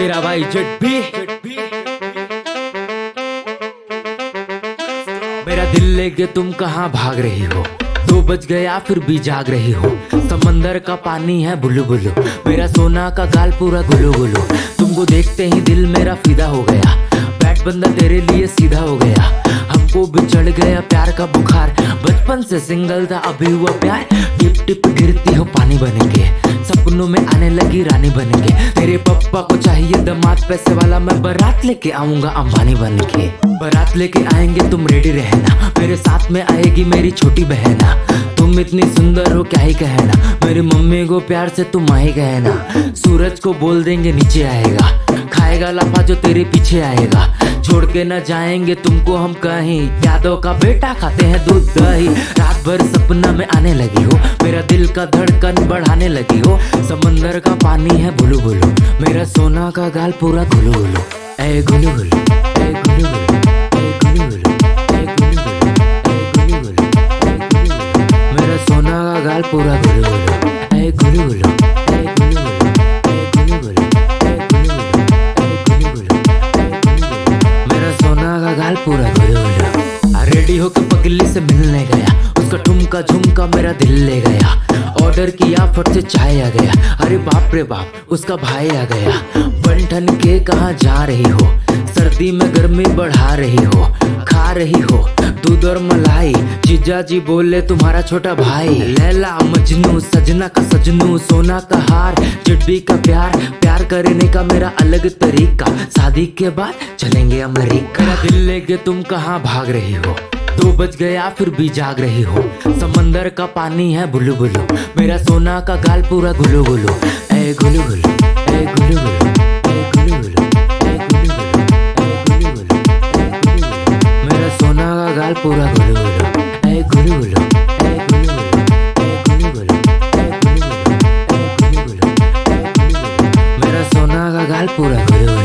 मेरा भाई जेट भी। मेरा दिल लेके तुम कहाँ भाग रही हो, 2 बज गया फिर भी जाग रही हो। समंदर का पानी है बुलु बुलु, मेरा सोना का गाल पूरा गुलु गुलु। तुमको देखते ही दिल मेरा फिदा हो गया, बैट बंदा तेरे लिए सीधा हो गया। हमको भी चढ़ गया प्यार का बुखार, बचपन से सिंगल था अभी हुआ प्यार। टिप टिप गिरती हो पानी बन के, सपनों में आने लगी रानी बन के। तेरे पप्पा को चाहिए दामाद पैसे वाला, मैं बारात लेके आऊंगा अंबानी बन के। बारात लेके आएंगे तुम रेडी रहना, मेरे साथ में आएगी मेरी छोटी बहना। तुम इतनी सुंदर हो क्या ही कहना, मेरी मम्मी को प्यार से तुम आई कहना। सूरज को बोल देंगे नीचे आएगा, खाएगा लाफा जो तेरे पीछे आएगा। छोड़ के न जाएंगे तुमको हम कहीं, यादों का बेटा खाते हैं दूध दही। रात भर सपना में आने लगी हो, मेरा दिल का धड़कन बढ़ाने लगी हो। समंदर का पानी है बुलु बुलु, मेरा सोना का गाल पूरा गुलु गुलु। ऐ गुलु गुलु, ऐ गुलु गुलु, ऐ गुलु गुलु, ऐ गुलु गुलु, ऐ गुलु गुलु, ऐ गुलु गुलु। मेरा सोना का गाल पूरा गुलु गुलु। ऐ गुलु गुलु, ऐ गुलु गुलु, ऐ गुलु गुलु, ऐ गुलु गुलु, ऐ गुलु गुलु, ऐ गुलु गुलु। मेरा सोना का गाल पूरा गुलु गुलु। रेडी होके पगली से मिलने गया, उसका ठुमका झुमका मेरा दिल ले गया। ऑर्डर किया फट से चाय आ गया, अरे बाप रे बाप उसका भाई आ गया। बन ठन के कहाँ जा रही हो, सर्दी में गर्मी बढ़ा रही हो। खा रही हो दूध और मलाई, जीजा जी बोले तुम्हारा छोटा भाई। लैला मजनू सजना का सजनू, सोना का हार चिड्डी का प्यार। प्यार करने का मेरा अलग तरीका, शादी के बाद चलेंगे अमेरिका। मेरा दिल लेके तुम कहाँ भाग रही हो, 2 बज गया फिर भी जाग रही हो। समंदर का पानी है बुलु बुलु, मेरा सोना का गाल पूरा गुलु गुलु। ऐ गुलु गुलु, ऐ गुलु गुलु, ऐ गुलु गुलु, ऐ गुलु गुलु, ऐ गुलु गुलु, ऐ गुलु गुलु। मेरा सोना का गाल पूरा गुलु गुलु। ऐ गुलु गुलु, ऐ गुलु गुलु, ऐ गुलु गुलु, ऐ गुलु गुलु, ऐ गुलु गुलु, ऐ गुलु गुलु। मेरा सोना का गाल पूरा गुलु गुलु।